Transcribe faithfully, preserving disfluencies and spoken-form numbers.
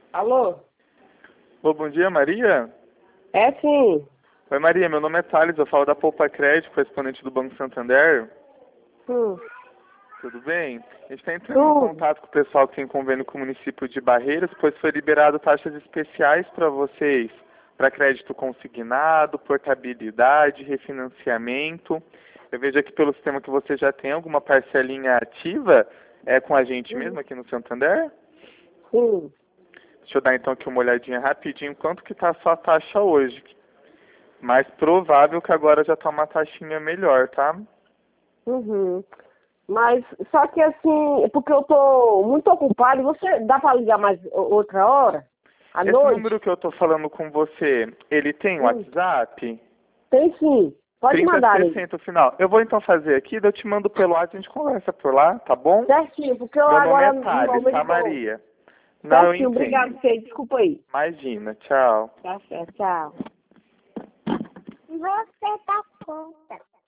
Alô? Ô, bom dia, Maria. É sim. Oi, Maria, meu nome é Thales, eu falo da Poupa Crédito, correspondente do Banco Santander. Hum. Tudo bem? A gente está entrando em Tudo. contato com o pessoal que tem convênio com o município de Barreiras, pois foi liberado taxas especiais para vocês, para crédito consignado, portabilidade, refinanciamento. Eu vejo aqui pelo sistema que você já tem alguma parcelinha ativa é, com a gente Hum. mesmo aqui no Santander. Sim. Deixa eu dar então aqui uma olhadinha rapidinho, quanto que está a sua taxa hoje. Mais provável que agora já tá uma taxinha melhor, tá? Uhum. Mas, só que assim, é porque eu tô muito ocupado, você dá pra ligar mais o- outra hora? À Esse noite? número que eu tô falando com você, ele tem Hum. WhatsApp? Tem sim. Pode trinta mandar aí. sessenta o final. Eu vou então fazer aqui, daí eu te mando pelo WhatsApp e a gente conversa por lá, tá bom? Certinho, porque eu Meu nome é agora no Thales, momento tá, tô. Maria? Não, eu Certinho, obrigado, entendo. você. Desculpa aí. Imagina, tchau. Tá certo, tchau. Você tá pronta.